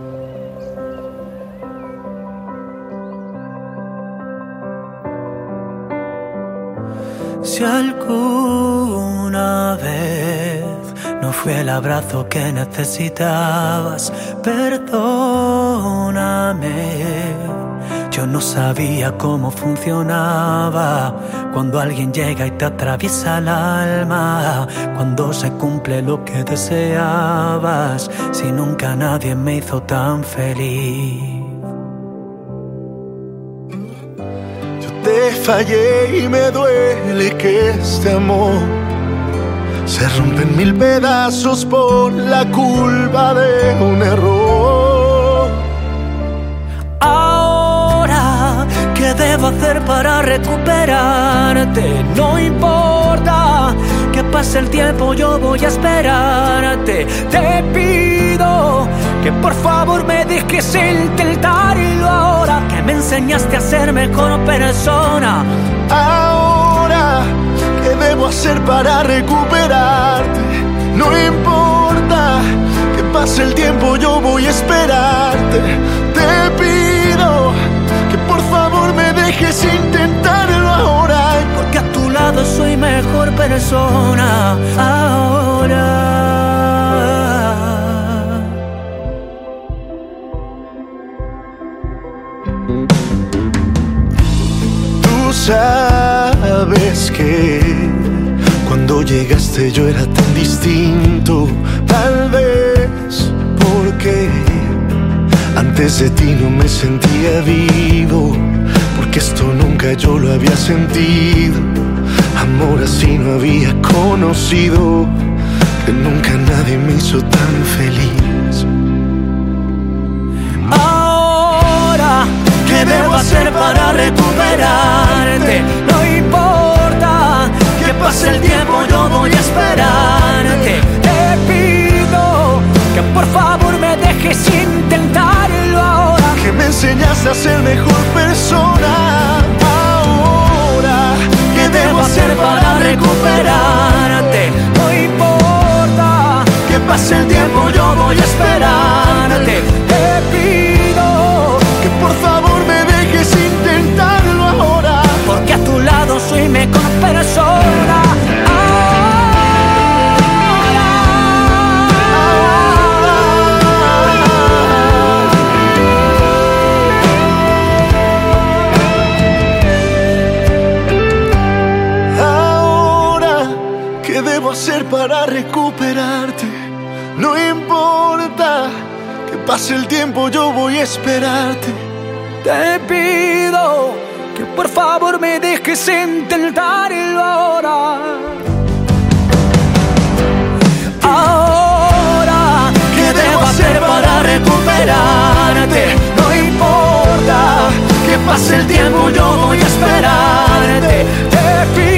Si alguna vez no fue el abrazo que necesitabas, perdóname. Yo no sabía cómo funcionaba cuando alguien llega y te atraviesa el alma, cuando se cumple lo que deseabas, si nunca nadie me hizo tan feliz. Te fallé y me duele que este amor se rompe en mil pedazos por la culpa de un error. Ahora, ¿qué debo hacer para recuperarte? No importa que pase el tiempo, yo voy a esperarte. Te pido que por favor me dejes intentarlo ahora, que me enseñaste a ser mejor persona. Ahora, ¿qué debo hacer para recuperarte? No importa que pase el tiempo, yo voy a esperarte. Te pido que por favor me dejes intentarlo ahora, porque a tu lado soy mejor persona ahora. Tú sabes que cuando llegaste yo era tan distinto, tal vez porque antes de ti no me sentía vivo, porque esto nunca yo lo había sentido. Amor así no había conocido, que nunca nadie me hizo tan feliz. Ahora, ¿qué debo hacer para recuperarte? No importa que pase el tiempo, yo voy a esperarte. Te pido que por favor me dejes intentarlo ahora, que me enseñaste a ser mejor persona. Ahora, ¿qué debo hacer para recuperarte? No importa que pase el tiempo, yo voy a esperarte. Te pido que por favor me dejes intentarlo ahora, porque a tu lado soy mejor persona. ¿Qué debo hacer para recuperarte? No importa que pase el tiempo, yo voy a esperarte. Te pido que por favor me dejes intentarlo ahora. Ahora, ¿qué debo hacer para recuperarte? No importa que pase el tiempo, yo voy a esperarte. Te pido